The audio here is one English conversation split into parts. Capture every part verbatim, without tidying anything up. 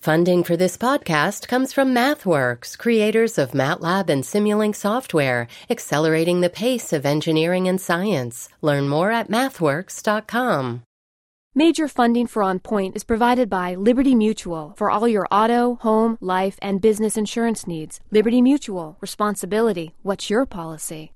Funding for this podcast comes from MathWorks, creators of MATLAB and Simulink software, accelerating the pace of engineering and science. Learn more at mathworks dot com. Major funding for On Point is provided by Liberty Mutual for all your auto, home, life, and business insurance needs. Liberty Mutual. Responsibility. What's your policy?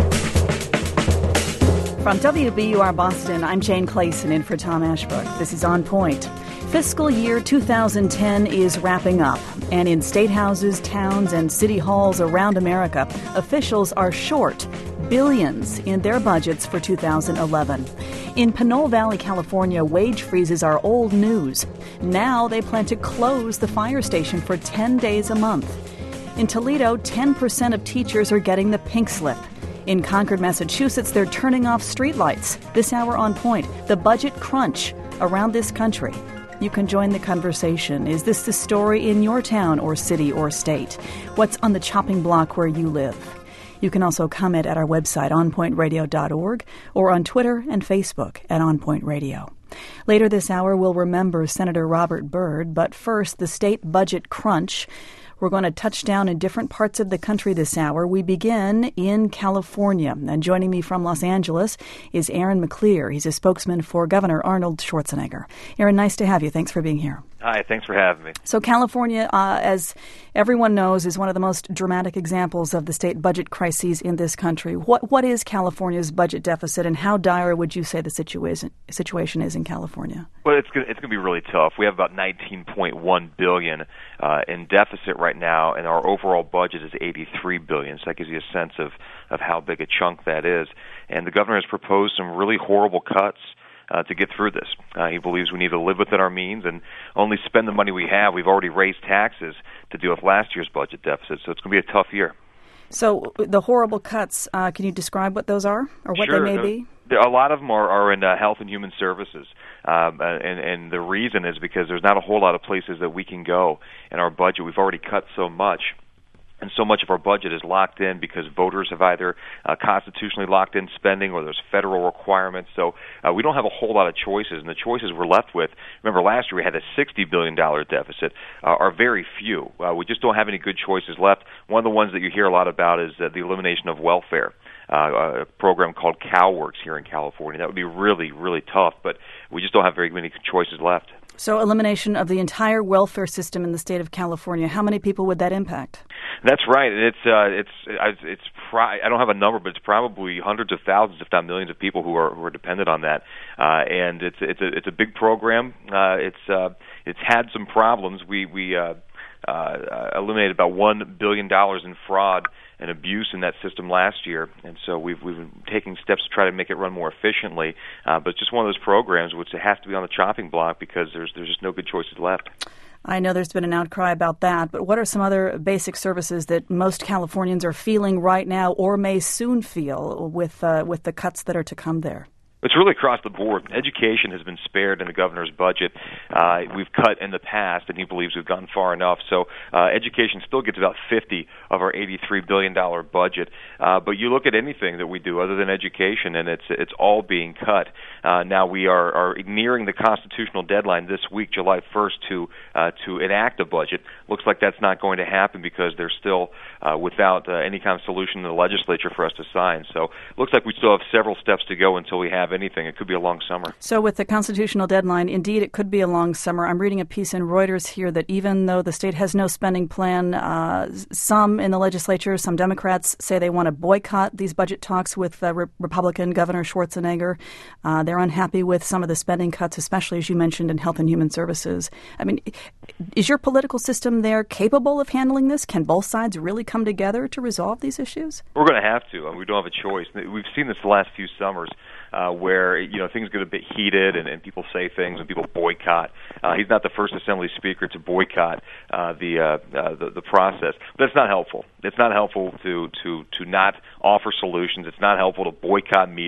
From W B U R Boston, I'm Jane Clayson in for Tom Ashbrook. This is On Point. Fiscal year two thousand ten is wrapping up, and in state houses, towns, and city halls around America, officials are short billions in their budgets for two thousand eleven. In Pinole Valley, California, wage freezes are old news. Now they plan to close the fire station for ten days a month. In Toledo, ten percent of teachers are getting the pink slip. In Concord, Massachusetts, they're turning off streetlights. This hour On Point, the budget crunch around this country. You can join the conversation. Is this the story in your town or city or state? What's on the chopping block where you live? You can also comment at our website, on point radio dot org, or on Twitter and Facebook at On Point Radio. Later this hour, we'll remember Senator Robert Byrd, but first, the state budget crunch. We're going to touch down in different parts of the country this hour. We begin in California. And joining me from Los Angeles is Aaron McClear. He's a spokesman for Governor Arnold Schwarzenegger. Aaron, nice to have you. Thanks for being here. Hi, thanks for having me. So California, uh, as everyone knows, is one of the most dramatic examples of the state budget crises in this country. What What is California's budget deficit, and how dire would you say the situation situation is in California? Well, it's gonna, it's going to be really tough. We have about nineteen point one billion dollars uh, in deficit right now, and our overall budget is eighty-three billion dollars. So that gives you a sense of, of how big a chunk that is. And the governor has proposed some really horrible cuts Uh, to get through this. Uh, he believes we need to live within our means and only spend the money we have. We've already raised taxes to deal with last year's budget deficit, so it's going to be a tough year. So the horrible cuts, uh, can you describe what those are or what sure. they may uh, be? There, a lot of them are, are in uh, health and human services, um, and, and the reason is because there's not a whole lot of places that we can go in our budget. We've already cut so much. And so much of our budget is locked in because voters have either uh, constitutionally locked in spending or there's federal requirements. So uh, we don't have a whole lot of choices. And the choices we're left with, remember last year we had a sixty billion dollars deficit, uh, are very few. Uh, we just don't have any good choices left. One of the ones that you hear a lot about is uh, the elimination of welfare. Uh, a program called CalWORKS here in California. That would be really, really tough, but we just don't have very many choices left. So elimination of the entire welfare system in the state of California, how many people would that impact? That's right. It's uh, it's it's pro- I don't have a number, but it's probably hundreds of thousands, if not millions, of people who are who are dependent on that. Uh, and it's it's a it's a big program. Uh, it's uh, it's had some problems. We we uh, uh, eliminated about one billion dollars in fraud and abuse in that system last year, and so we've we've been taking steps to try to make it run more efficiently. Uh, but it's just one of those programs which has to be on the chopping block because there's there's just no good choices left. I know there's been an outcry about that, but what are some other basic services that most Californians are feeling right now or may soon feel with uh, with the cuts that are to come there? It's really across the board. Education has been spared in the governor's budget. Uh, we've cut in the past, and he believes we've gone far enough. So uh, education still gets about fifty of our eighty-three billion dollars budget. Uh, but you look at anything that we do other than education, and it's it's all being cut. Uh, now we are, are nearing the constitutional deadline this week, July first, to uh, to enact a budget. Looks like that's not going to happen because they're still uh, without uh, any kind of solution in the legislature for us to sign. So looks like we still have several steps to go until we have anything. It could be a long summer. So with the constitutional deadline, indeed, it could be a long summer. I'm reading a piece in Reuters here that even though the state has no spending plan, uh, some in the legislature, some Democrats say they want to boycott these budget talks with uh, Re- Republican Governor Schwarzenegger. Uh, they're unhappy with some of the spending cuts, especially, as you mentioned, in health and human services. I mean, is your political system there capable of handling this? Can both sides really come together to resolve these issues? We're going to have to. I mean, we don't have a choice. We've seen this the last few summers. Uh, where, you know, things get a bit heated and, and people say things and people boycott. Uh, he's not the first Assembly Speaker to boycott uh, the, uh, uh, the the process. But it's not helpful. It's not helpful to, to, to not offer solutions. It's not helpful to boycott meetings.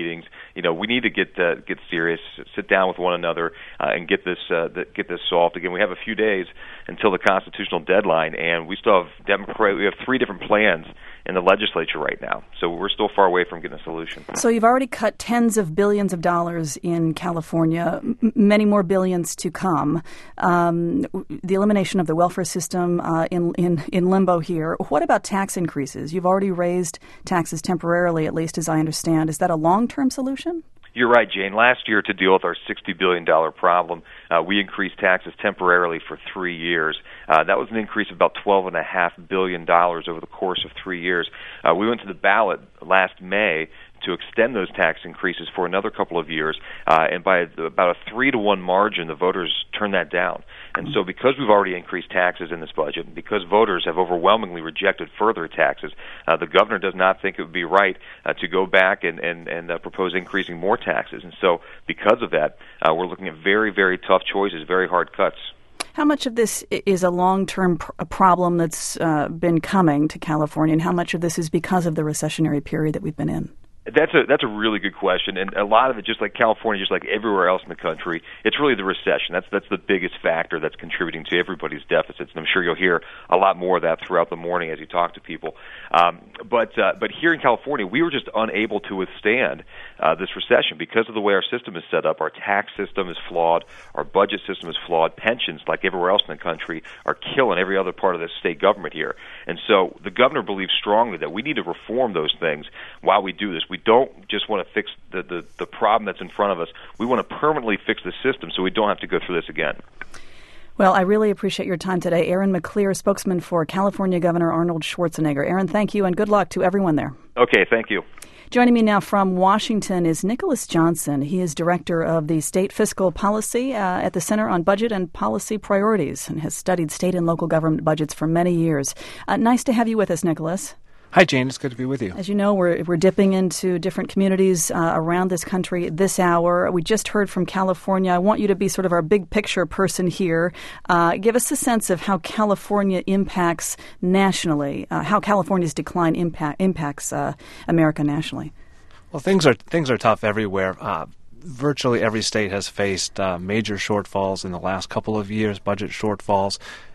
you know, we need to get uh, get serious, sit down with one another, uh, and get this uh, the, get this solved. Again, we have a few days until the constitutional deadline, and we still have Democrat. We have three different plans in the legislature right now, so we're still far away from getting a solution. So you've already cut tens of billions of dollars in California, m- many more billions to come. Um, the elimination of the welfare system uh, in, in in limbo here. What about tax increases? You've already raised taxes temporarily, at least as I understand. Is that a long-term solution? You're right, Jane. Last year, to deal with our sixty billion dollars problem, uh, we increased taxes temporarily for three years. Uh, that was an increase of about twelve point five billion dollars over the course of three years. Uh, we went to the ballot last May to extend those tax increases for another couple of years, uh, and by about a three to one margin, the voters turned that down. And so because we've already increased taxes in this budget, and because voters have overwhelmingly rejected further taxes, uh, the governor does not think it would be right uh, to go back and, and, and uh, propose increasing more taxes. And so because of that, uh, we're looking at very, very tough choices, very hard cuts. How much of this is a long-term pr- problem that's uh, been coming to California, and how much of this is because of the recessionary period that we've been in? That's a that's a really good question, and a lot of it, just like California, just like everywhere else in the country, it's really the recession. That's that's the biggest factor that's contributing to everybody's deficits, and I'm sure you'll hear a lot more of that throughout the morning as you talk to people. Um, but uh, but here in California, we were just unable to withstand uh, this recession because of the way our system is set up. Our tax system is flawed. Our budget system is flawed. Pensions, like everywhere else in the country, are killing every other part of the state government here. And so the governor believes strongly that we need to reform those things while we do this. We don't just want to fix the, the, the problem that's in front of us. We want to permanently fix the system so we don't have to go through this again. Well, I really appreciate your time today. Aaron McClear, spokesman for California Governor Arnold Schwarzenegger. Aaron, thank you, and good luck to everyone there. Okay, thank you. Joining me now from Washington is Nicholas Johnson. He is director of the State Fiscal Policy uh, at the Center on Budget and Policy Priorities and has studied state and local government budgets for many years. Uh, nice to have you with us, Nicholas. Hi, Jane. It's good to be with you. As you know, we're we're dipping into different communities uh, around this country this hour. We just heard from California. I want you to be sort of our big picture person here. Uh, give us a sense of how California impacts nationally, uh, how California's decline impact, impacts uh, America nationally. Well, things are things are tough everywhere. Uh, virtually every state has faced uh, major shortfalls in the last couple of years, budget shortfalls.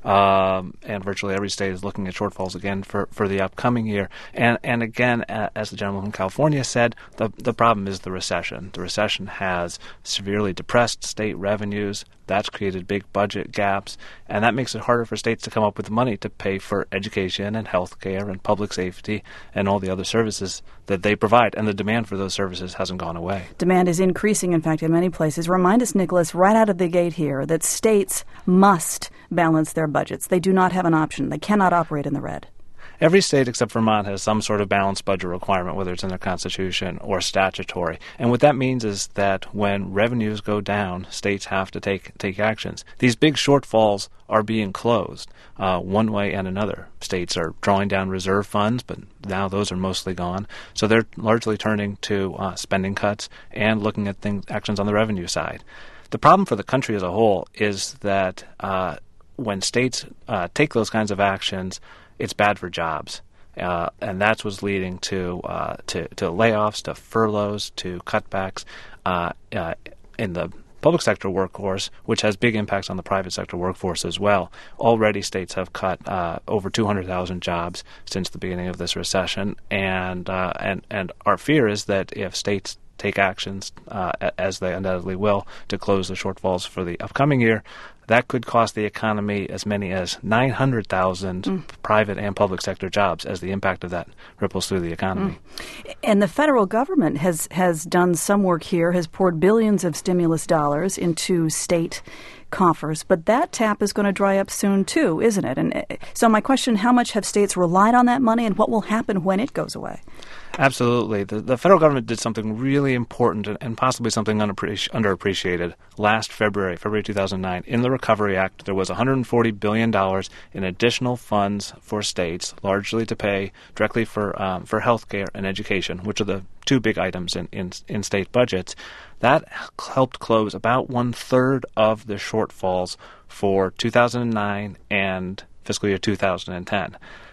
Um, and virtually every state is looking at shortfalls again for, for the upcoming year. And and again, uh, as the gentleman from California said, the the problem is the recession. The recession has severely depressed state revenues. That's created big budget gaps, and that makes it harder for states to come up with money to pay for education and health care and public safety and all the other services that they provide. And the demand for those services hasn't gone away. Demand is increasing, in fact, in many places. Remind us, Nicholas, right out of the gate here, that states must balance their budgets. They do not have an option. They cannot operate in the red. Every state except Vermont has some sort of balanced budget requirement, whether it's in their constitution or statutory. And what that means is that when revenues go down, states have to take take actions. These big shortfalls are being closed uh, one way and another. States are drawing down reserve funds, but now those are mostly gone. So they're largely turning to uh, spending cuts and looking at things, actions on the revenue side. The problem for the country as a whole is that uh, when states uh, take those kinds of actions, it's bad for jobs, uh, and that's what's leading to, uh, to to layoffs, to furloughs, to cutbacks uh, uh, in the public sector workforce, which has big impacts on the private sector workforce as well. Already, states have cut uh, over two hundred thousand jobs since the beginning of this recession, and uh, and and our fear is that if states take actions, uh, as they undoubtedly will, to close the shortfalls for the upcoming year, that could cost the economy as many as nine hundred thousand mm. private and public sector jobs as the impact of that ripples through the economy. Mm. And the federal government has, has done some work here, has poured billions of stimulus dollars into state coffers, but that tap is going to dry up soon too, isn't it? And so my question, how much have states relied on that money, and what will happen when it goes away? Absolutely. The, the federal government did something really important and, and possibly something unappreci- underappreciated last February, February two thousand nine. In the Recovery Act, there was one hundred forty billion dollars in additional funds for states, largely to pay directly for um, for health care and education, which are the two big items in, in, in state budgets. That helped close about one-third of the shortfalls for two thousand nine and fiscal year two thousand ten.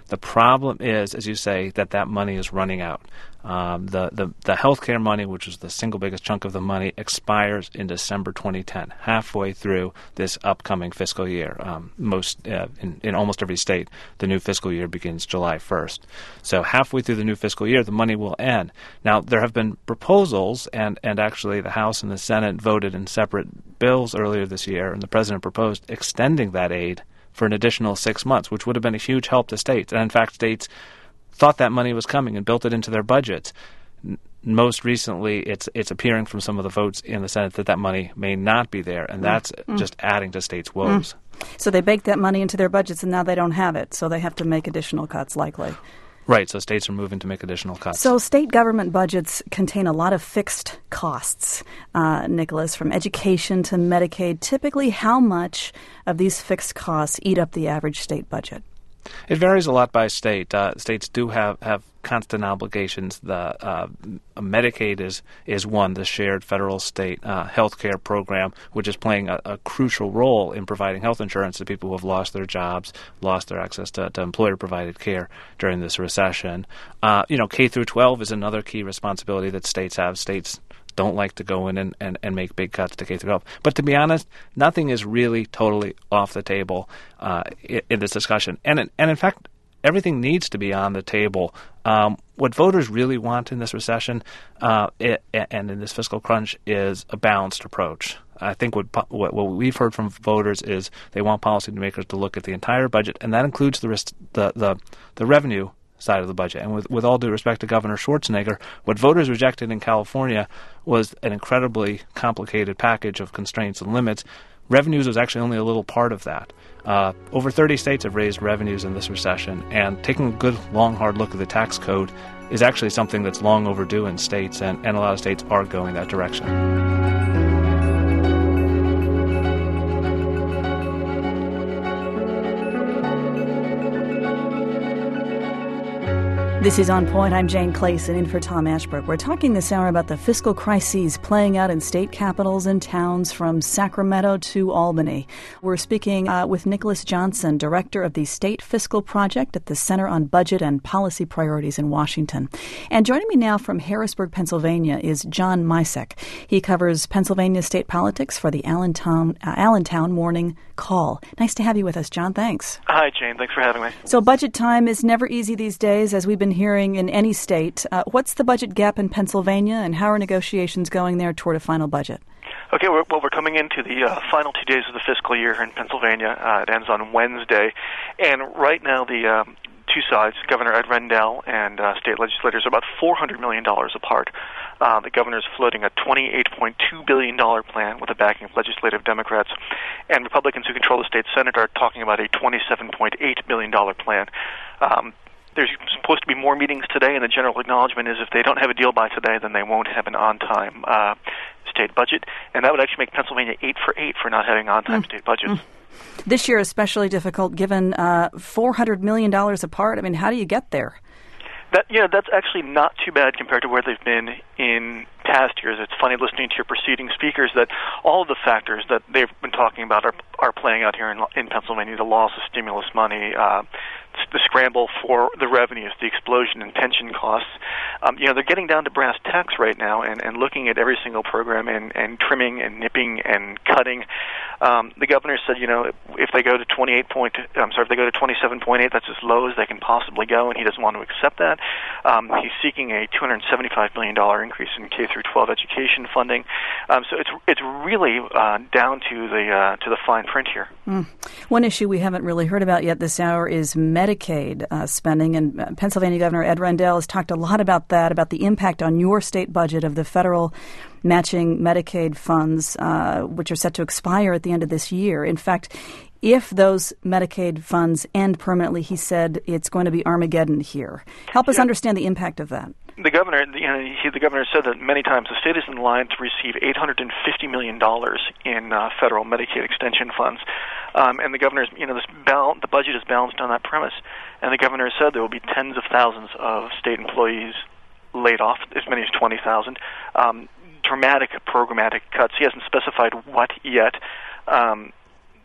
The problem is, as you say, that that money is running out. Um, the, the, the healthcare money, which is the single biggest chunk of the money, expires in December twenty ten, halfway through this upcoming fiscal year. Um, most uh, in, in almost every state, the new fiscal year begins July first. So halfway through the new fiscal year, the money will end. Now, there have been proposals, and, and actually the House and the Senate voted in separate bills earlier this year, and the President proposed extending that aid for an additional six months, which would have been a huge help to states. And in fact, states thought that money was coming and built it into their budgets. N- most recently, it's it's appearing from some of the votes in the Senate that that money may not be there, and that's mm. just adding to states' woes. Mm. So they baked that money into their budgets, and now they don't have it, so they have to make additional cuts, likely. Right, so states are moving to make additional cuts. So state government budgets contain a lot of fixed costs, uh, Nicholas, from education to Medicaid. Typically, how much of these fixed costs eat up the average state budget? It varies a lot by state. Uh, states do have, have constant obligations. The uh, Medicaid is is one, the shared federal-state uh, health care program, which is playing a, a crucial role in providing health insurance to people who have lost their jobs, lost their access to, to employer-provided care during this recession. Uh, you know, K through twelve is another key responsibility that states have. States don't like to go in and, and, and make big cuts to K through twelve. But to be honest, nothing is really totally off the table uh, in, in this discussion. And, and in fact, everything needs to be on the table. Um, what voters really want in this recession uh, it, and in this fiscal crunch is a balanced approach. I think what, what what we've heard from voters is they want policymakers to look at the entire budget, and that includes the risk, the, the the revenue side of the budget. And with, with all due respect to Governor Schwarzenegger, what voters rejected in California was an incredibly complicated package of constraints and limits. Revenues was actually only a little part of that. Uh, over thirty states have raised revenues in this recession, and taking a good, long, hard look at the tax code is actually something that's long overdue in states, and, and a lot of states are going that direction. This is On Point. I'm Jane Clayson, in for Tom Ashbrook. We're talking this hour about the fiscal crises playing out in state capitals and towns from Sacramento to Albany. We're speaking uh, with Nicholas Johnson, director of the State Fiscal Project at the Center on Budget and Policy Priorities in Washington. And joining me now from Harrisburg, Pennsylvania, is John Misek. He covers Pennsylvania state politics for the Allentown, uh, Allentown Morning Call. Nice to have you with us, John. Thanks. Hi, Jane. Thanks for having me. So budget time is never easy these days, as we've been hearing in any state. Uh, what's the budget gap in Pennsylvania, and how are negotiations going there toward a final budget? Okay, we're, well, we're coming into the uh, final two days of the fiscal year in Pennsylvania. Uh, it ends on Wednesday, and right now the um, two sides, Governor Ed Rendell and uh, state legislators, are about four hundred million dollars apart. Uh, the governor is floating a twenty-eight point two billion dollars plan with the backing of legislative Democrats, and Republicans who control the state Senate are talking about a twenty-seven point eight billion dollars plan. Um, There's supposed to be more meetings today, and the general acknowledgement is if they don't have a deal by today, then they won't have an on-time uh, state budget, and that would actually make Pennsylvania eight for eight for not having on-time mm. state budgets. Mm. This year is especially difficult given uh, four hundred million dollars apart. I mean, how do you get there? That yeah, that's actually not too bad compared to where they've been in past years. It's funny listening to your preceding speakers that all of the factors that they've been talking about are are playing out here in, in Pennsylvania. The loss of stimulus money, uh, the scramble for the revenues, the explosion in pension costs. Um, you know, they're getting down to brass tacks right now and, and looking at every single program and, and trimming and nipping and cutting. Um, the governor said, you know, if they go to twenty-eight point, I'm sorry, if they go to twenty-seven point eight, that's as low as they can possibly go, and he doesn't want to accept that. Um, he's seeking a two hundred seventy-five million dollars increase in K through twelve education funding. Um, so it's it's really uh, down to the uh, to the fine print here. Mm. One issue we haven't really heard about yet this hour is Medicaid uh, spending, and uh, Pennsylvania Governor Ed Rendell has talked a lot about that, about the impact on your state budget of the federal matching Medicaid funds, uh, which are set to expire at the end of this year. In fact, if those Medicaid funds end permanently, he said it's going to be Armageddon here. Help us yeah. understand the impact of that. The governor, you know, he, the governor said that many times the state is in line to receive eight hundred fifty million dollars in uh, federal Medicaid extension funds, um, and the governor's, you know, this bal- the budget is balanced on that premise. And the governor said there will be tens of thousands of state employees laid off, as many as twenty thousand. Um, dramatic programmatic cuts. He hasn't specified what yet. Um,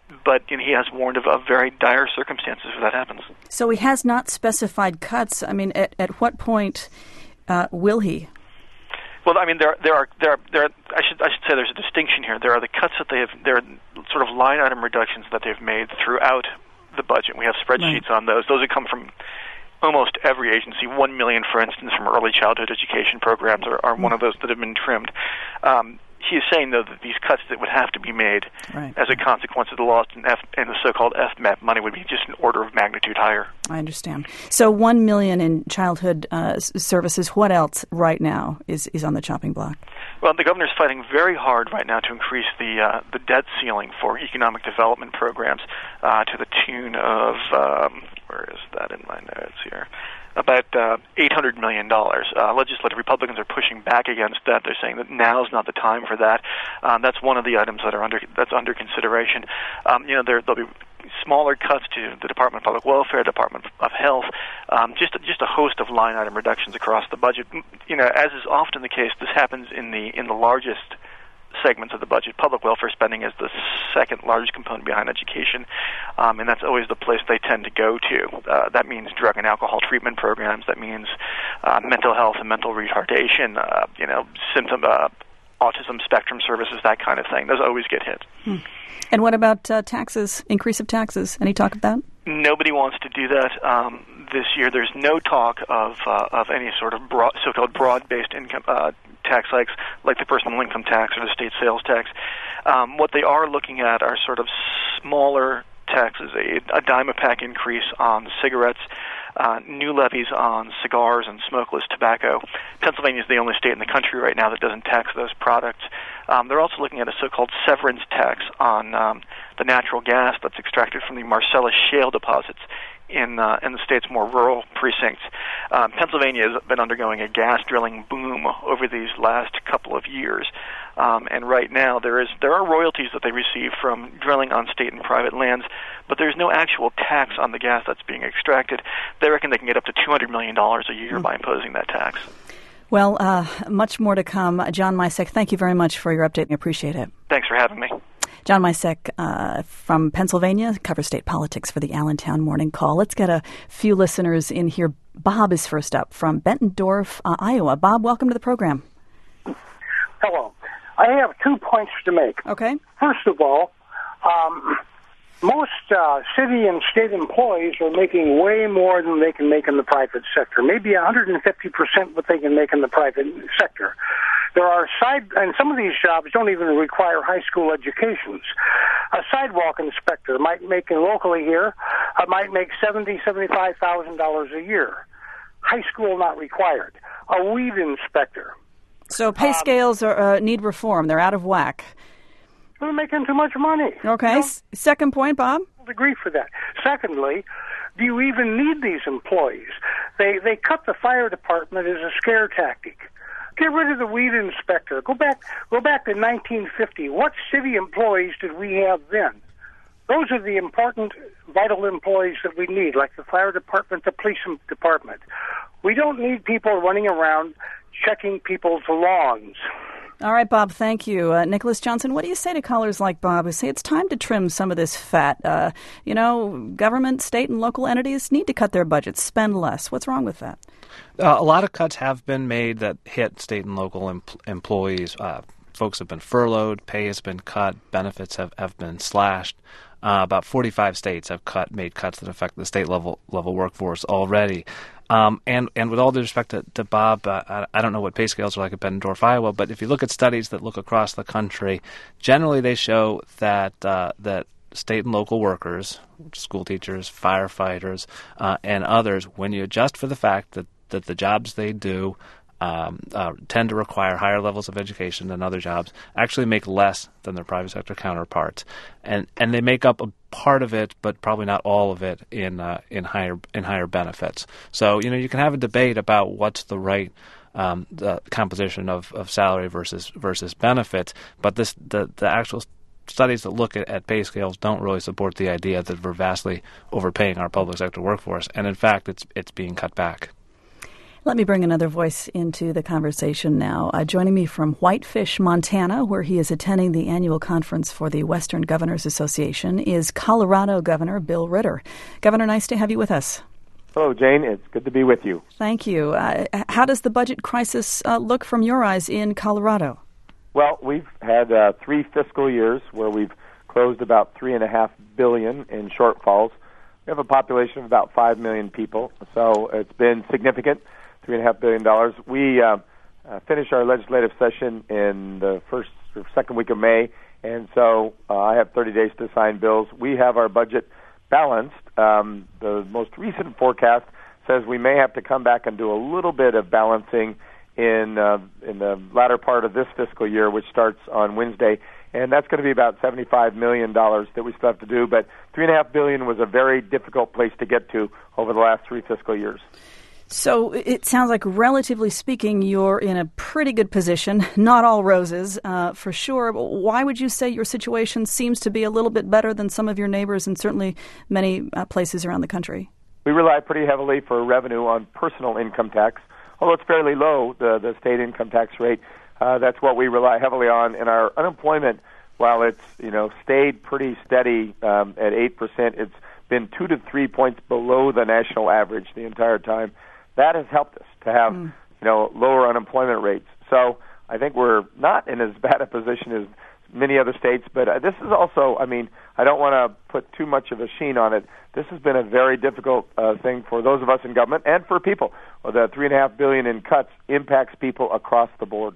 but you know, he has warned of, of very dire circumstances if that happens. So he has not specified cuts. I mean, at, at what point uh, will he? Well, I mean, there, there are, there are, there. Are, I should, I should say, there's a distinction here. There are the cuts that they have. There are sort of line item reductions that they've made throughout the budget. We have spreadsheets right. on those. Those have come from almost every agency. One million, for instance, from early childhood education programs are, are mm. one of those that have been trimmed. Um, He is saying, though, that these cuts that would have to be made right. as a consequence of the loss in, F, in the so-called F M A P money would be just an order of magnitude higher. I understand. So one million in childhood uh, services. What else right now is, is on the chopping block? Well, the governor's fighting very hard right now to increase the uh, the debt ceiling for economic development programs uh, to the tune of, um, where is that in my notes here? About uh, eight hundred million dollars. Uh, legislative Republicans are pushing back against that. They're saying that now's not the time for that. Um, that's one of the items that are under that's under consideration. Um, you know, there, there'll be smaller cuts to the Department of Public Welfare, Department of Health, um, just a, just a host of line item reductions across the budget. You know, as is often the case, this happens in the in the largest segments of the budget. Public welfare spending is the second largest component behind education, um, and that's always the place they tend to go to. Uh, that means drug and alcohol treatment programs. That means uh, mental health and mental retardation. Uh, you know, symptom, uh, autism spectrum services, that kind of thing. Those always get hit. Hmm. And what about uh, taxes? Increase of taxes? Any talk of that? Nobody wants to do that um, this year. There's no talk of uh, of any sort of broad, so-called broad-based income uh, tax hikes like the personal income tax or the state sales tax. Um, what they are looking at are sort of smaller taxes, a, a dime a pack increase on cigarettes, uh, new levies on cigars and smokeless tobacco. Pennsylvania is the only state in the country right now that doesn't tax those products. Um, they're also looking at a so-called severance tax on um, the natural gas that's extracted from the Marcellus shale deposits in uh, in the state's more rural precincts. Um, Pennsylvania has been undergoing a gas drilling boom over these last couple of years, um, and right now there is there are royalties that they receive from drilling on state and private lands, but there's no actual tax on the gas that's being extracted. They reckon they can get up to two hundred million dollars a year mm. by imposing that tax. Well, uh, much more to come. John Misek, thank you very much for your update. I appreciate it. Thanks for having me. John Misek uh, from Pennsylvania, covers state politics for the Allentown Morning Call. Let's get a few listeners in here. Bob is first up from Bettendorf, uh, Iowa. Bob, welcome to the program. Hello. I have two points to make. Okay. First of all, um, most uh, city and state employees are making way more than they can make in the private sector, maybe one hundred fifty percent what they can make in the private sector. There are side, and some of these jobs don't even require high school educations. A sidewalk inspector might make locally here, uh, might make seventy, seventy-five thousand dollars a year. High school not required. A weed inspector. So pay um, scales are, uh, need reform. They're out of whack. They're making too much money. Okay. You know, second point, Bob. I agree for that. Secondly, do you even need these employees? They they cut the fire department as a scare tactic. Get rid of the weed inspector. Go back go back to nineteen fifty. What city employees did we have then? Those are the important, vital employees that we need, like the fire department, the police department. We don't need people running around checking people's lawns. All right, Bob, thank you. Uh, Nicholas Johnson, what do you say to callers like Bob who say it's time to trim some of this fat? Uh, you know, government, state, and local entities need to cut their budgets, spend less. What's wrong with that? Uh, a lot of cuts have been made that hit state and local em- employees. Uh, folks have been furloughed, pay has been cut, benefits have, have been slashed. Uh, about forty-five states have cut made cuts that affect the state level level workforce already. Um, and, and with all due respect to, to Bob, uh, I, I don't know what pay scales are like at Bettendorf, Iowa, but if you look at studies that look across the country, generally they show that uh, that state and local workers, school teachers, firefighters, uh, and others, when you adjust for the fact that, that the jobs they do um, uh, tend to require higher levels of education than other jobs, actually make less than their private sector counterparts. And and they make up a part of it, but probably not all of it in uh, in higher in higher benefits. So, you know, you can have a debate about what's the right um, the composition of, of salary versus versus benefits, but this the, the actual studies that look at, at pay scales don't really support the idea that we're vastly overpaying our public sector workforce, and in fact, it's it's being cut back. Let me bring another voice into the conversation now. Uh, joining me from Whitefish, Montana, where he is attending the annual conference for the Western Governors Association, is Colorado Governor Bill Ritter. Governor, nice to have you with us. Hello, Jane. It's good to be with you. Thank you. Uh, how does the budget crisis uh, look from your eyes in Colorado? Well, we've had uh, three fiscal years where we've closed about three and a half billion in shortfalls. We have a population of about five million people, so it's been significant. Three and a half billion dollars. We uh, uh, finished our legislative session in the first or second week of May, and so uh, I have thirty days to sign bills. We have our budget balanced. Um, the most recent forecast says we may have to come back and do a little bit of balancing in uh, in the latter part of this fiscal year, which starts on Wednesday, and that's going to be about seventy-five million dollars that we still have to do. But three and a half billion was a very difficult place to get to over the last three fiscal years. So it sounds like, relatively speaking, you're in a pretty good position. Not all roses, uh, for sure. But why would you say your situation seems to be a little bit better than some of your neighbors and certainly many uh, places around the country? We rely pretty heavily for revenue on personal income tax. Although it's fairly low, the, the state income tax rate, uh, that's what we rely heavily on. And our unemployment, while it's you know stayed pretty steady um, at eight percent, it's been two to three points below the national average the entire time. That has helped us to have, mm. you know, lower unemployment rates. So I think we're not in as bad a position as many other states. But uh, this is also, I mean, I don't want to put too much of a sheen on it. This has been a very difficult uh, thing for those of us in government and for people. Well, the three and a half billion in cuts impacts people across the board.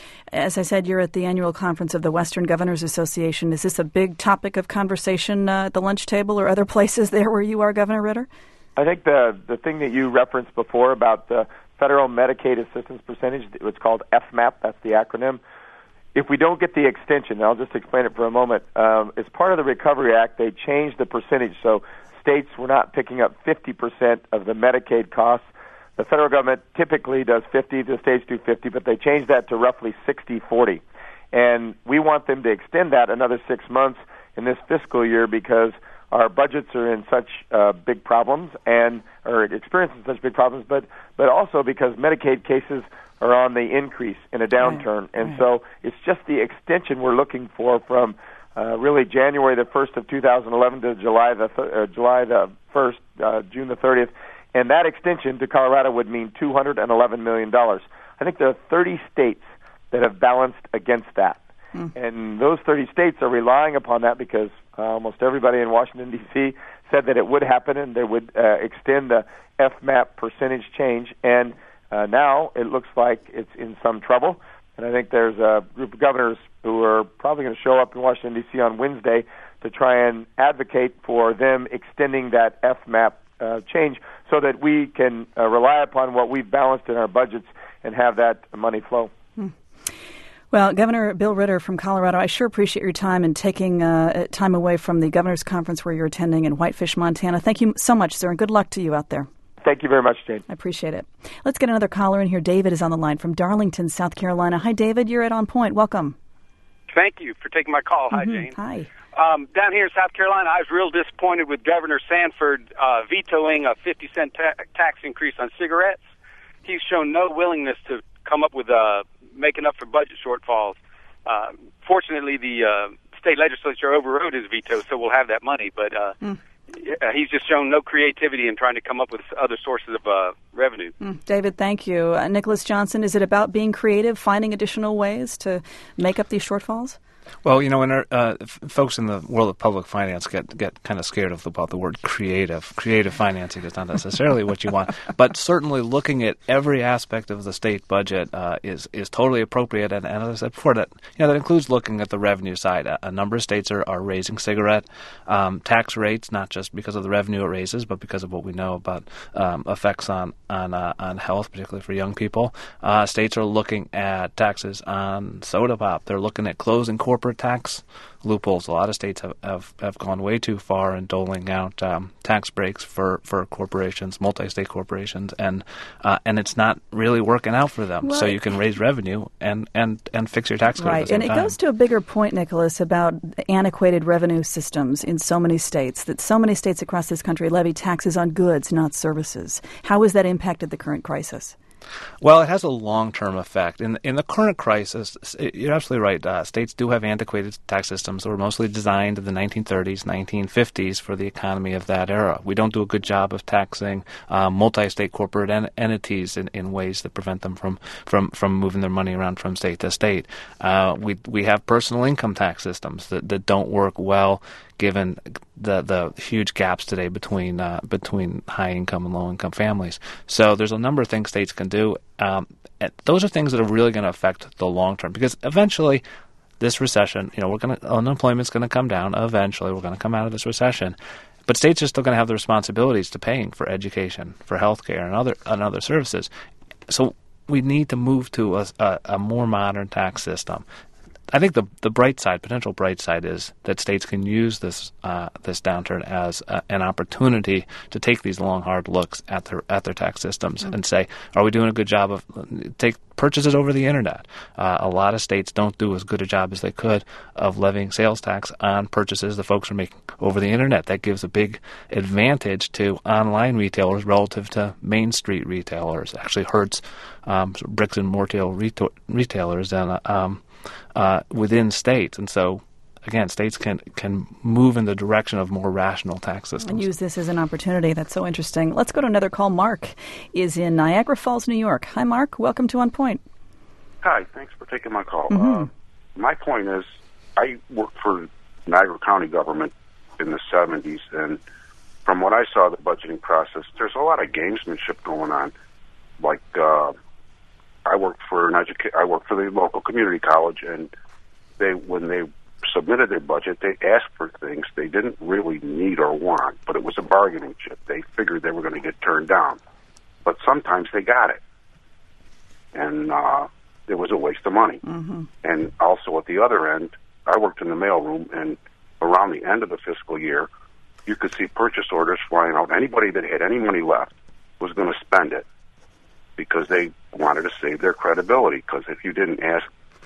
As I said, you're at the annual conference of the Western Governors Association. Is this a big topic of conversation uh, at the lunch table or other places there where you are, Governor Ritter? I think the the thing that you referenced before about the federal Medicaid assistance percentage, it's called F MAP, that's the acronym. If we don't get the extension, and I'll just explain it for a moment, um, as part of the Recovery Act, they changed the percentage. So states were not picking up fifty percent of the Medicaid costs. The federal government typically does fifty, the states do fifty, but they changed that to roughly sixty forty. And we want them to extend that another six months in this fiscal year because our budgets are in such uh, big problems and are experiencing such big problems, but but also because Medicaid cases are on the increase in a downturn. Right. And right. so it's just the extension we're looking for from uh, really January the first of two thousand eleven to July the th- uh, July the first, uh, June the thirtieth. And that extension to Colorado would mean two hundred eleven million dollars. I think there are thirty states that have balanced against that. Mm. And those thirty states are relying upon that because uh, almost everybody in Washington, D C said that it would happen and they would uh, extend the F MAP percentage change. And uh, now it looks like it's in some trouble. And I think there's a group of governors who are probably going to show up in Washington, D C on Wednesday to try and advocate for them extending that F MAP uh, change so that we can uh, rely upon what we've balanced in our budgets and have that money flow. Hmm. Well, Governor Bill Ritter from Colorado, I sure appreciate your time and taking uh, time away from the Governor's Conference where you're attending in Whitefish, Montana. Thank you so much, sir, and good luck to you out there. Thank you very much, Jane. I appreciate it. Let's get another caller in here. David is on the line from Darlington, South Carolina. Hi, David. You're at On Point. Welcome. Thank you for taking my call. Mm-hmm. Hi, Jane. Hi. Um, down here in South Carolina, I was real disappointed with Governor Sanford uh, vetoing a fifty cent ta- tax increase on cigarettes. He's shown no willingness to come up with uh, making up for budget shortfalls. Uh, fortunately, the uh, state legislature overrode his veto, so we'll have that money. But uh, mm. he's just shown no creativity in trying to come up with other sources of uh, revenue. Mm. David, thank you. Uh, Nicholas Johnson, is it about being creative, finding additional ways to make up these shortfalls? Well, you know, when our, uh, f- folks in the world of public finance get, get kind of scared of about the word creative, creative financing is not necessarily what you want, but certainly looking at every aspect of the state budget uh, is is totally appropriate. And, and as I said before, that you know that includes looking at the revenue side. A, a number of states are, are raising cigarette um, tax rates, not just because of the revenue it raises, but because of what we know about um, effects on on uh, on health, particularly for young people. Uh, states are looking at taxes on soda pop. They're looking at closing corporate tax loopholes. A lot of states have, have, have gone way too far in doling out um, tax breaks for, for corporations, multi-state corporations, and uh, and it's not really working out for them. Well, so you can raise revenue and, and, and fix your tax code right. at the same and it time. goes to a bigger point, Nicholas, about antiquated revenue systems in so many states, that so many states across this country levy taxes on goods, not services. How has that impacted the current crisis? Well, it has a long-term effect. In in the current crisis, you're absolutely right. Uh, states do have antiquated tax systems that were mostly designed in the nineteen thirties, nineteen fifties for the economy of that era. We don't do a good job of taxing uh, multi-state corporate en- entities in, in ways that prevent them from, from, from moving their money around from state to state. Uh, we we have personal income tax systems that, that don't work well, given the the huge gaps today between uh, between high income and low income families. So there's a number of things states can do. Um, and those are things that are really going to affect the long term, because eventually this recession, you know, we're going to unemployment's going to come down. Eventually, we're going to come out of this recession. But states are still going to have the responsibilities to paying for education, for healthcare, and other and other services. So we need to move to a, a, a more modern tax system. I think the the bright side, potential bright side, is that states can use this uh, this downturn as a, an opportunity to take these long, hard looks at their at their tax systems mm-hmm. and say, are we doing a good job of take purchases over the internet? Uh, a lot of states don't do as good a job as they could of levying sales tax on purchases the folks are making over the internet. That gives a big advantage to online retailers relative to Main Street retailers. It actually hurts um, bricks and mortar reta- retailers and. Uh, um, Uh, within states. And so, again, states can can move in the direction of more rational tax systems. And use this as an opportunity. That's so interesting. Let's go to another call. Mark is in Niagara Falls, New York. Hi, Mark. Welcome to On Point. Hi. Thanks for taking my call. Mm-hmm. Uh, my point is, I worked for Niagara County government in the seventies, and from what I saw, the budgeting process, there's a lot of gamesmanship going on. Like, uh, I worked for an educa- I worked for the local community college, and they, when they submitted their budget, they asked for things they didn't really need or want, but it was a bargaining chip. They figured they were going to get turned down, but sometimes they got it, and uh, it was a waste of money. Mm-hmm. And also at the other end, I worked in the mailroom, and around the end of the fiscal year, you could see purchase orders flying out. Anybody that had any money left was going to spend it, because they wanted to save their credibility. Because if you didn't ask,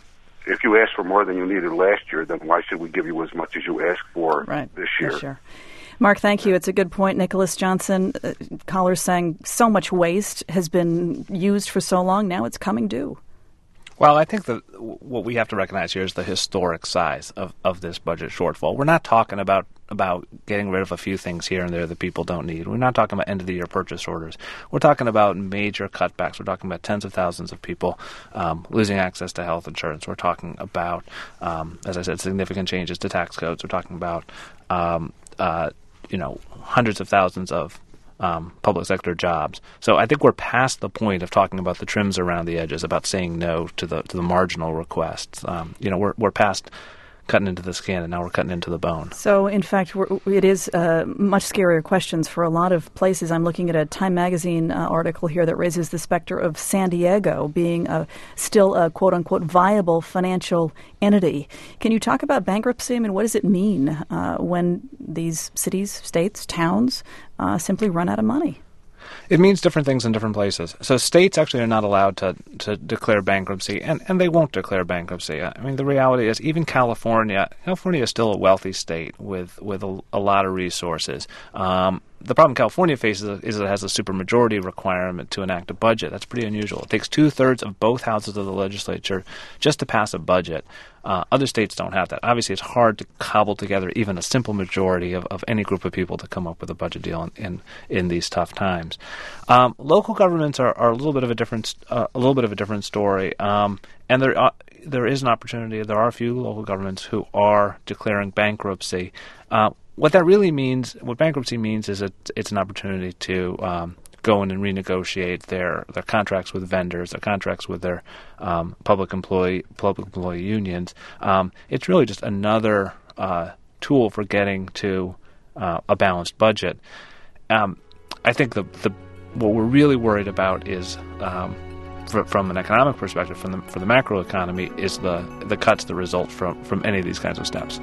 if you asked for more than you needed last year, then why should we give you as much as you asked for right. this year? This year. Mark, thank you. It's a good point. Nicholas Johnson, uh, callers saying so much waste has been used for so long, now it's coming due. Well, I think that what we have to recognize here is the historic size of, of this budget shortfall. We're not talking about, about getting rid of a few things here and there that people don't need. We're not talking about end-of-the-year purchase orders. We're talking about major cutbacks. We're talking about tens of thousands of people um, losing access to health insurance. We're talking about, um, as I said, significant changes to tax codes. We're talking about, um, uh, you know, hundreds of thousands of Um, public sector jobs. So I think we're past the point of talking about the trims around the edges, about saying no to the to the marginal requests. Um, you know, we're we're past cutting into the skin, and now we're cutting into the bone. So, in fact, we're, it is uh, much scarier questions for a lot of places. I'm looking at a Time Magazine uh, article here that raises the specter of San Diego being a, still a quote-unquote viable financial entity. Can you talk about bankruptcy? I mean, what does it mean uh, when these cities, states, towns uh, simply run out of money? It means different things in different places. So states actually are not allowed to, to declare bankruptcy, and, and they won't declare bankruptcy. I mean, the reality is even California, California is still a wealthy state with, with a, a lot of resources. Um, the problem California faces is it has a supermajority requirement to enact a budget. That's pretty unusual. It takes two-thirds of both houses of the legislature just to pass a budget. Uh, other states don't have that. Obviously, it's hard to cobble together even a simple majority of, of any group of people to come up with a budget deal in in, in these tough times. Um, local governments are, are a little bit of a different uh, a little bit of a different story, um, and there uh, there is an opportunity. There are a few local governments who are declaring bankruptcy. Uh, what that really means, what bankruptcy means, is it, it's an opportunity to um, go in and renegotiate their, their contracts with vendors, their contracts with their um, public employee public employee unions. Um, it's really just another uh, tool for getting to uh, a balanced budget. Um, I think the the what we're really worried about is, um, for, from an economic perspective, from the for the macro economy, is the the cuts that result from from any of these kinds of steps.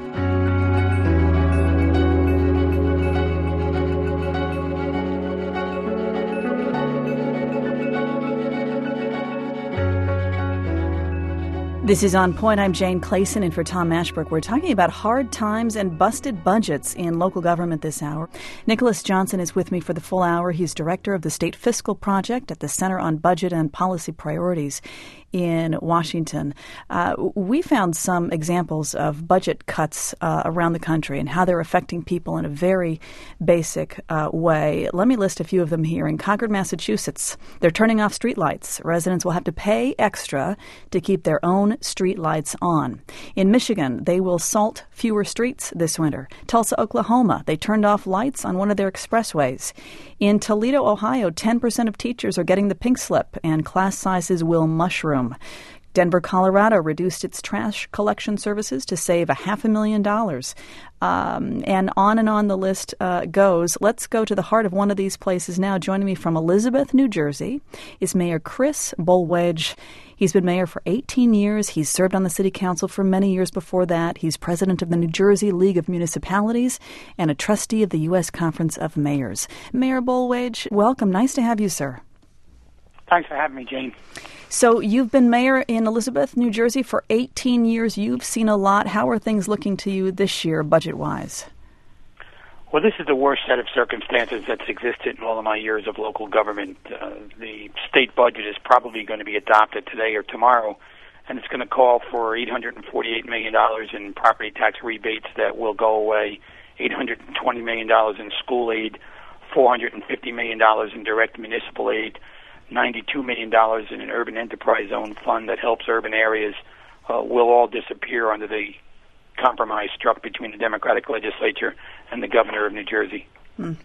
This is On Point. I'm Jane Clayson, and for Tom Ashbrook, we're talking about hard times and busted budgets in local government this hour. Nicholas Johnson is with me for the full hour. He's director of the State Fiscal Project at the Center on Budget and Policy Priorities in Washington. Uh, we found some examples of budget cuts uh, around the country and how they're affecting people in a very basic uh, way. Let me list a few of them here. In Concord, Massachusetts, they're turning off streetlights. Residents will have to pay extra to keep their own street lights on. In Michigan, they will salt fewer streets this winter. Tulsa, Oklahoma, they turned off lights on one of their expressways. In Toledo, Ohio, ten percent of teachers are getting the pink slip, and class sizes will mushroom. Denver, Colorado reduced its trash collection services to save a half a million dollars. Um, and on and on the list uh, goes. Let's go to the heart of one of these places now. Joining me from Elizabeth, New Jersey, is Mayor Chris Bollwedge. He's been mayor for eighteen years. He's served on the city council for many years before that. He's president of the New Jersey League of Municipalities and a trustee of the U S Conference of Mayors. Mayor Bollwedge, welcome. Nice to have you, sir. Thanks for having me, Jane. So you've been mayor in Elizabeth, New Jersey for eighteen years. You've seen a lot. How are things looking to you this year, budget-wise? Well, this is the worst set of circumstances that's existed in all of my years of local government. Uh, the state budget is probably going to be adopted today or tomorrow, and it's going to call for eight hundred forty-eight million dollars in property tax rebates that will go away, eight hundred twenty million dollars in school aid, four hundred fifty million dollars in direct municipal aid, ninety-two million dollars in an urban enterprise zone fund that helps urban areas, uh, will all disappear under the compromise struck between the Democratic legislature and the governor of New Jersey. Hmm.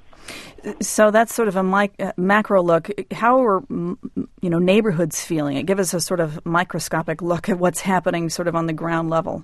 So that's sort of a mic- uh, macro look. How are you know neighborhoods feeling? It give us a sort of microscopic look at what's happening sort of on the ground level.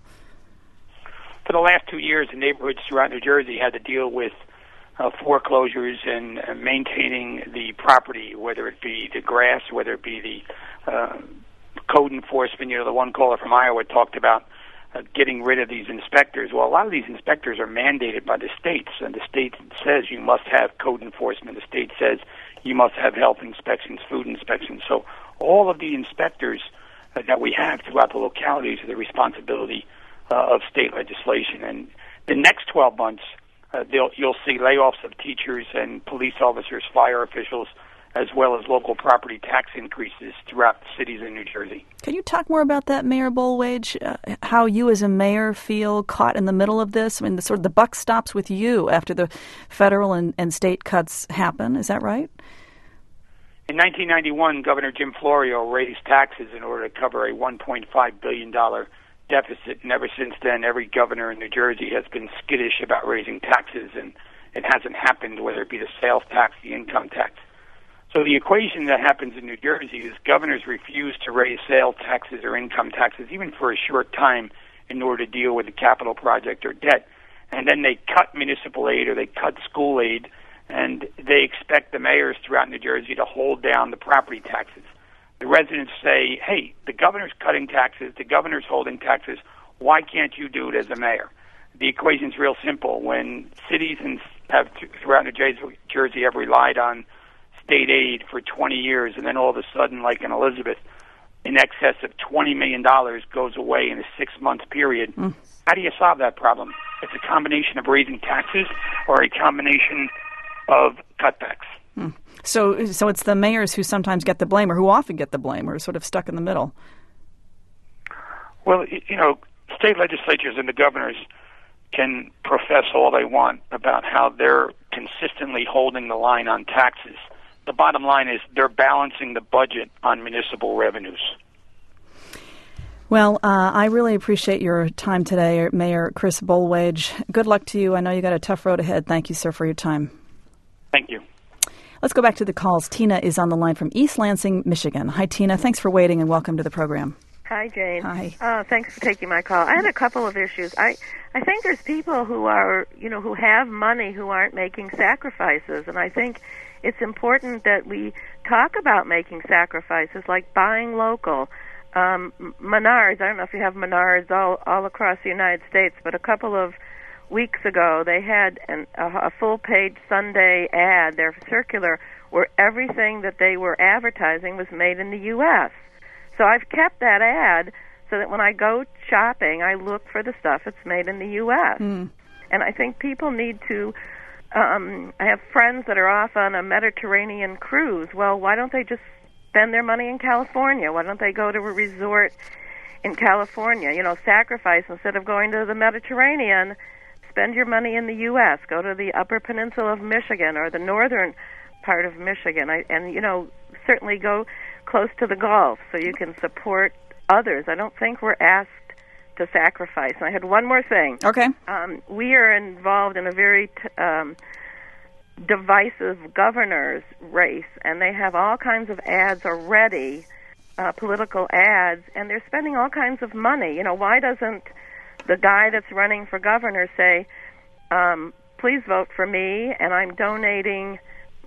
For the last two years, the neighborhoods throughout New Jersey had to deal with Uh, foreclosures and uh, maintaining the property, whether it be the grass, whether it be the uh, code enforcement. You know, the one caller from Iowa talked about uh, getting rid of these inspectors. Well, a lot of these inspectors are mandated by the states, and the state says you must have code enforcement. The state says you must have health inspections, food inspections. So all of the inspectors uh, that we have throughout the localities are the responsibility uh, of state legislation. And the next twelve months, Uh, you'll see layoffs of teachers and police officers, fire officials, as well as local property tax increases throughout the cities in New Jersey. Can you talk more about that, Mayor Bollwedge? Uh, how you as a mayor feel caught in the middle of this? I mean, the sort of the buck stops with you after the federal and, and state cuts happen. Is that right? In nineteen ninety-one, Governor Jim Florio raised taxes in order to cover a one point five billion dollars deficit, and ever since then, every governor in New Jersey has been skittish about raising taxes, and it hasn't happened, whether it be the sales tax, the income tax. So the equation that happens in New Jersey is governors refuse to raise sales taxes or income taxes, even for a short time, in order to deal with the capital project or debt. And then they cut municipal aid or they cut school aid, and they expect the mayors throughout New Jersey to hold down the property taxes. The residents say, hey, the governor's cutting taxes, the governor's holding taxes, why can't you do it as a mayor? The equation's real simple. When cities and have throughout New Jersey have relied on state aid for twenty years, and then all of a sudden, like in Elizabeth, in excess of twenty million dollars goes away in a six-month period, mm. how do you solve that problem? It's a combination of raising taxes or a combination of cutbacks. Mm. So so it's the mayors who sometimes get the blame or who often get the blame or are sort of stuck in the middle. Well, you know, state legislatures and the governors can profess all they want about how they're consistently holding the line on taxes. The bottom line is they're balancing the budget on municipal revenues. Well, uh, I really appreciate your time today, Mayor Chris Bollwedge. Good luck to you. I know you got a tough road ahead. Thank you, sir, for your time. Thank you. Let's go back to the calls. Tina is on the line from East Lansing, Michigan. Hi, Tina. Thanks for waiting and welcome to the program. Hi, Jane. Hi. Uh, thanks for taking my call. I had a couple of issues. I, I think there's people who are, you know, who have money who aren't making sacrifices, and I think it's important that we talk about making sacrifices, like buying local. Um, Menards, I don't know if you have Menards all, all across the United States, but a couple of weeks ago they had an, a, a full-page Sunday ad, their circular, where everything that they were advertising was made in the U S So I've kept that ad so so that when I go shopping, I look for the stuff that's made in the U S Mm. And I think people need to, um, I have friends that are off on a Mediterranean cruise. Well, why don't they just spend their money in California? Why don't they go to a resort in California? You know, sacrifice instead of going to the Mediterranean. Spend your money in the U S Go to the Upper Peninsula of Michigan or the northern part of Michigan, I, and you know, certainly go close to the Gulf so you can support others. I don't think we're asked to sacrifice. And I had one more thing. Okay. Um, we are involved in a very t- um, divisive governor's race, and they have all kinds of ads already, uh, political ads, and they're spending all kinds of money. You know, why doesn't the guy that's running for governor say, um, please vote for me, and I'm donating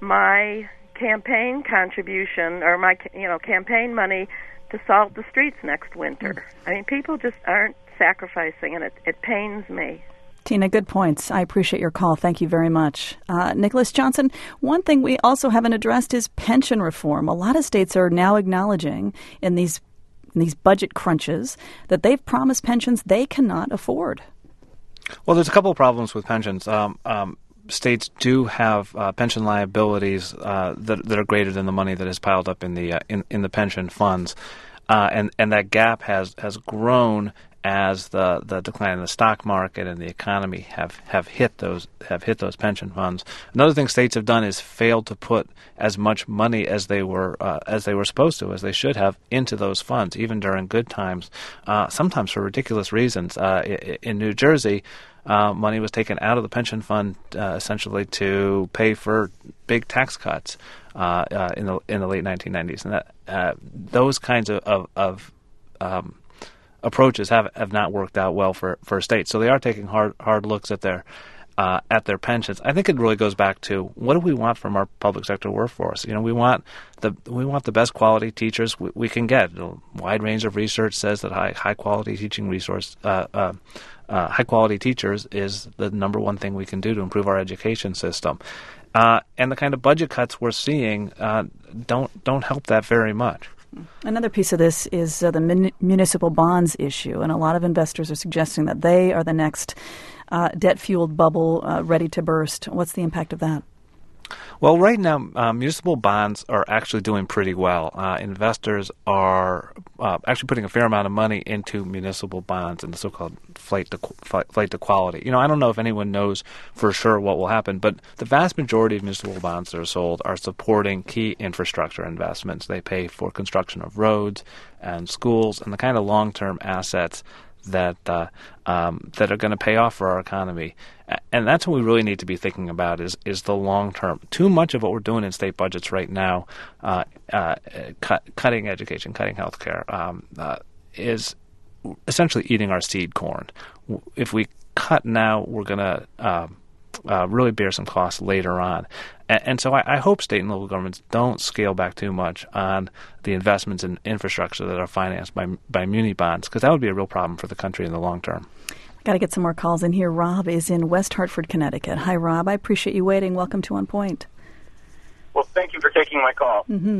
my campaign contribution or my, you know, campaign money to salt the streets next winter? I mean, people just aren't sacrificing, and it, it pains me. Tina, good points. I appreciate your call. Thank you very much. Uh, Nicholas Johnson, one thing we also haven't addressed is pension reform. A lot of states are now acknowledging in these in these budget crunches that they've promised pensions they cannot afford. Well, there's a couple of problems with pensions. Um, um, states do have uh, pension liabilities uh, that, that are greater than the money that is piled up in the uh, in, in the pension funds, uh, and and that gap has has grown as the, the decline in the stock market and the economy have, have hit those have hit those pension funds. Another thing states have done is failed to put as much money as they were uh, as they were supposed to, as they should have, into those funds, even during good times. Uh, sometimes for ridiculous reasons. Uh, in New Jersey, uh, money was taken out of the pension fund uh, essentially to pay for big tax cuts uh, uh, in the in the late nineteen nineties, and that uh, those kinds of of, of um, approaches have, have not worked out well for, for states. So they are taking hard hard looks at their uh, at their pensions. I think it really goes back to, what do we want from our public sector workforce? You know, we want the we want the best quality teachers we, we can get. A wide range of research says that high high quality teaching resource uh, uh, uh, high quality teachers is the number one thing we can do to improve our education system. Uh, and the kind of budget cuts we're seeing uh, don't don't help that very much. Another piece of this is uh, the mun- municipal bonds issue, and a lot of investors are suggesting that they are the next uh, debt-fueled bubble uh, ready to burst. What's the impact of that? Well, right now, uh, municipal bonds are actually doing pretty well. Uh, investors are uh, actually putting a fair amount of money into municipal bonds and the so-called flight to flight to quality. You know, I don't know if anyone knows for sure what will happen, but the vast majority of municipal bonds that are sold are supporting key infrastructure investments. They pay for construction of roads and schools and the kind of long-term assets that uh, um, that are going to pay off for our economy. And that's what we really need to be thinking about is is the long term. Too much of what we're doing in state budgets right now, uh, uh, cut, cutting education, cutting healthcare, um, uh, is essentially eating our seed corn. If we cut now, we're going to uh, uh, really bear some costs later on. And, and so I, I hope state and local governments don't scale back too much on the investments in infrastructure that are financed by by muni bonds, because that would be a real problem for the country in the long term. Got to get some more calls in here. Rob is in West Hartford, Connecticut. Hi, Rob. I appreciate you waiting. Welcome to On Point. Well, thank you for taking my call. Mm-hmm.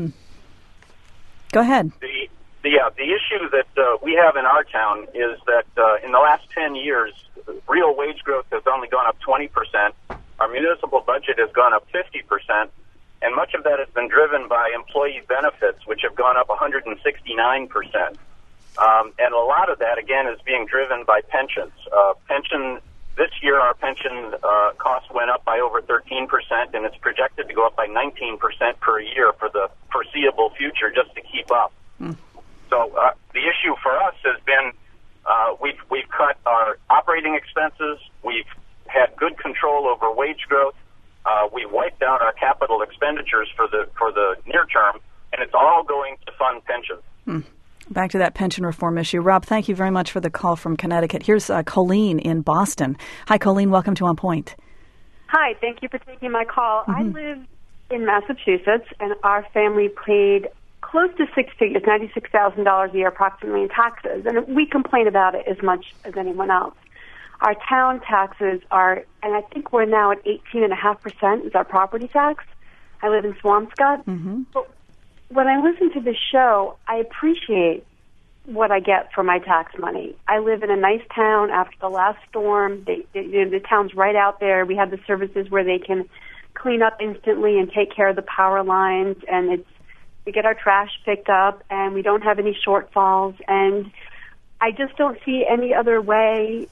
Go ahead. The the, uh, the issue that uh, we have in our town is that uh, in the last ten years, real wage growth has only gone up twenty percent. Our municipal budget has gone up fifty percent, and much of that has been driven by employee benefits, which have gone up one hundred sixty-nine percent. Um, and a lot of that, again, is being driven by pensions. Uh, pension this year, our pension uh, costs went up by over thirteen percent, and it's projected to go up by nineteen percent per year for the foreseeable future, just to keep up. Mm. So uh, the issue for us has been uh, we've we've cut our operating expenses. We've had good control over wage growth. Uh, we wiped out our capital expenditures for the for the near term, and it's all going to fund pensions. Mm. Back to that pension reform issue. Rob, thank you very much for the call from Connecticut. Here's uh, Colleen in Boston. Hi, Colleen. Welcome to On Point. Hi. Thank you for taking my call. Mm-hmm. I live in Massachusetts, and our family paid close to six figures, ninety-six thousand dollars a year approximately in taxes, and we complain about it as much as anyone else. Our town taxes are, and I think we're now at eighteen point five percent is our property tax. I live in Swampscott. Mm-hmm. But when I listen to this show, I appreciate what I get for my tax money. I live in a nice town after the last storm. They, they, you know, the town's right out there. We have the services where they can clean up instantly and take care of the power lines, and it's we get our trash picked up, and we don't have any shortfalls. And I just don't see any other way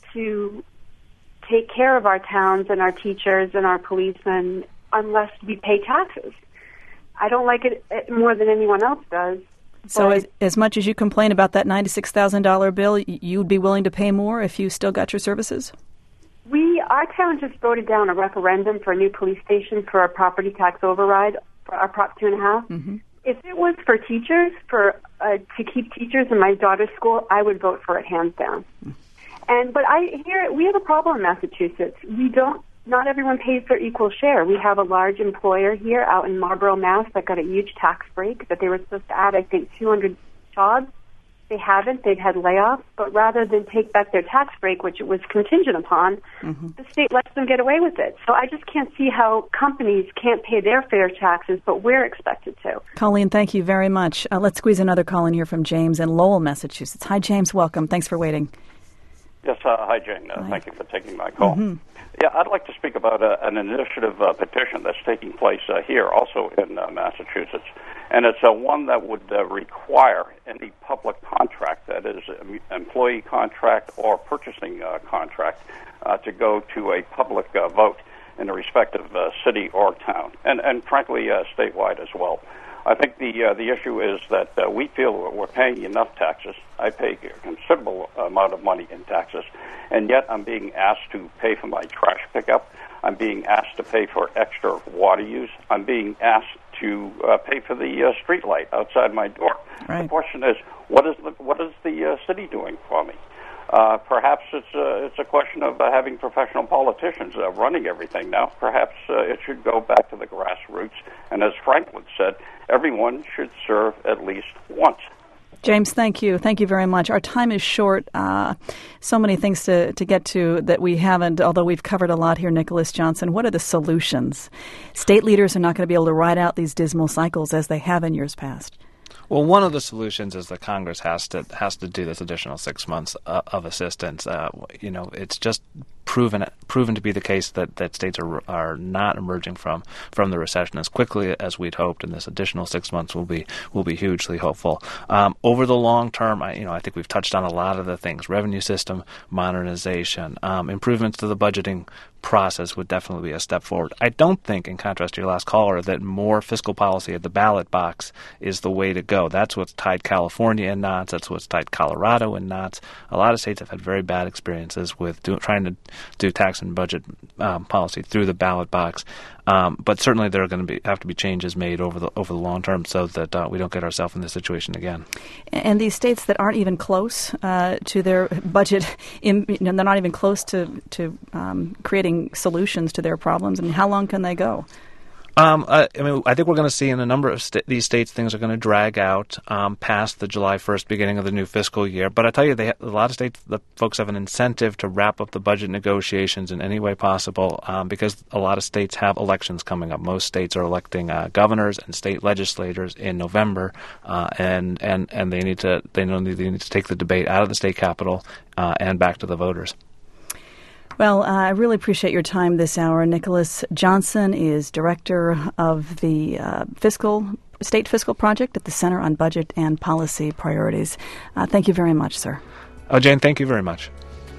to take care of our towns and our teachers and our policemen unless we pay taxes. I don't like it more than anyone else does. So as, as much as you complain about that ninety-six thousand dollars bill, you'd be willing to pay more if you still got your services? We, our town just voted down a referendum for a new police station for a property tax override, for our Prop two and a half. Mm-hmm. If it was for teachers, for uh, to keep teachers in my daughter's school, I would vote for it hands down. Mm. And but I hear we have a problem in Massachusetts. We don't. Not everyone pays their equal share. We have a large employer here out in Marlborough, Mass. that got a huge tax break that they were supposed to add, I think, two hundred jobs. They haven't. They've had layoffs. But rather than take back their tax break, which it was contingent upon, mm-hmm. the state lets them get away with it. So I just can't see how companies can't pay their fair taxes, but we're expected to. Colleen, thank you very much. Uh, let's squeeze another call in here from James in Lowell, Massachusetts. Hi, James. Welcome. Thanks for waiting. Yes, uh, hi, Jane. Uh, hi. Thank you for taking my call. Mm-hmm. Yeah, I'd like to speak about uh, an initiative uh, petition that's taking place uh, here, also in uh, Massachusetts, and it's uh, one that would uh, require any public contract, that is, um, employee contract or purchasing uh, contract, uh, to go to a public uh, vote in the respective uh, city or town, and, and frankly, uh, statewide as well. I think the uh, the issue is that uh, we feel we're paying enough taxes. I pay a considerable amount of money in taxes, and yet I'm being asked to pay for my trash pickup. I'm being asked to pay for extra water use. I'm being asked to uh, pay for the uh, street light outside my door. Right. The question is, what is the, what is the uh, city doing for me? Uh, perhaps it's a, it's a question of uh, having professional politicians uh, running everything now. Perhaps uh, it should go back to the grassroots. And as Franklin said, everyone should serve at least once. James, thank you. Thank you very much. Our time is short. Uh, so many things to, to get to that we haven't, although we've covered a lot here. Nicholas Johnson, what are the solutions? State leaders are not going to be able to ride out these dismal cycles as they have in years past. Well, one of the solutions is that Congress has to has to do this additional six months uh, of assistance. Uh, you know, it's just proven proven to be the case that, that states are are not emerging from, from the recession as quickly as we'd hoped, and this additional six months will be will be hugely hopeful. Um, over the long term, I, you know, I think we've touched on a lot of the things: revenue system modernization, um, improvements to the budgeting process would definitely be a step forward. I don't think, in contrast to your last caller, that more fiscal policy at the ballot box is the way to go. That's what's tied California in knots. That's what's tied Colorado in knots. A lot of states have had very bad experiences with do, trying to do tax and budget um, policy through the ballot box. Um, but certainly there are going to be have to be changes made over the over the long term so that uh, we don't get ourselves in this situation again. And these states that aren't even close uh, to their budget, in, you know, they're not even close to to um, creating solutions to their problems. I mean, how long can they go? Um, I, I mean, I think we're going to see in a number of st- these states things are going to drag out um, past the July first beginning of the new fiscal year. But I tell you, they ha- a lot of states, the folks have an incentive to wrap up the budget negotiations in any way possible um, because a lot of states have elections coming up. Most states are electing uh, governors and state legislators in November, uh, and, and, and they need to they know they need to take the debate out of the state capitol uh, and back to the voters. Well, uh, I really appreciate your time this hour. Nicholas Johnson is director of the uh, fiscal State Fiscal Project at the Center on Budget and Policy Priorities. Uh, thank you very much, sir. Oh, Jane, thank you very much.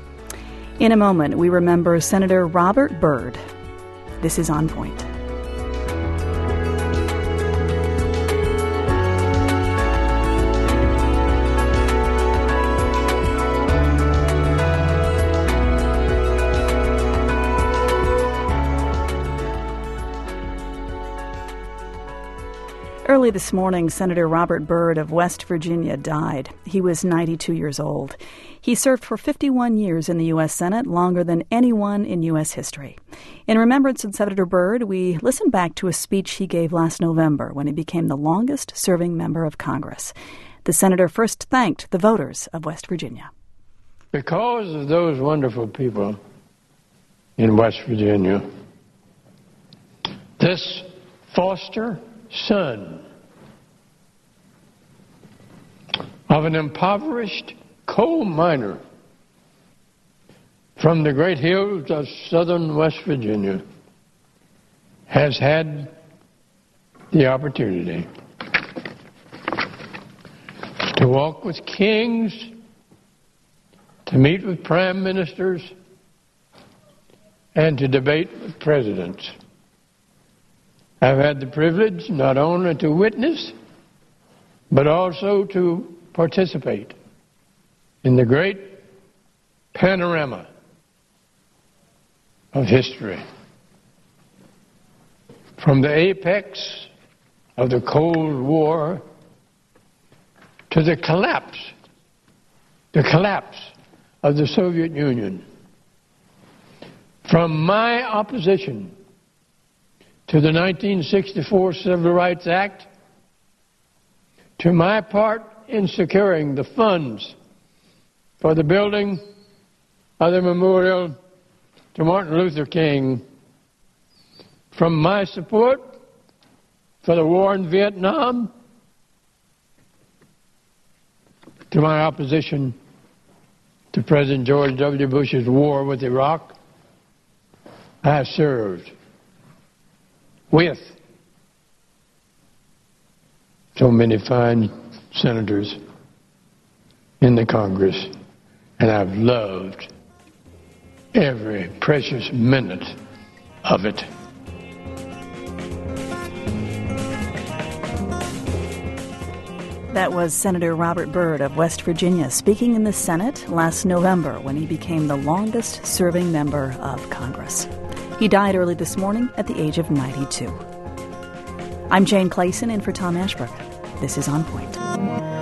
In a moment, we remember Senator Robert Byrd. This is On Point. Early this morning, Senator Robert Byrd of West Virginia died. He was ninety-two years old. He served for fifty-one years in the U S Senate, longer than anyone in U S history. In remembrance of Senator Byrd, we listen back to a speech he gave last November when he became the longest-serving member of Congress. The senator first thanked the voters of West Virginia. Because of those wonderful people in West Virginia, this foster son of an impoverished coal miner from the great hills of southern West Virginia has had the opportunity to walk with kings, to meet with prime ministers, and to debate with presidents. I've had the privilege not only to witness, but also to participate in the great panorama of history. From the apex of the Cold War to the collapse, the collapse of the Soviet Union. From my opposition to the nineteen sixty-four Civil Rights Act to my part in securing the funds for the building of the memorial to Martin Luther King, from my support for the war in Vietnam to my opposition to President George W. Bush's war with Iraq, I have served with so many fine senators in the Congress, and I've loved every precious minute of it. That was Senator Robert Byrd of West Virginia speaking in the Senate last November when he became the longest-serving member of Congress. He died early this morning at the age of ninety-two. I'm Jane Clayson in for Tom Ashbrook. This is On Point.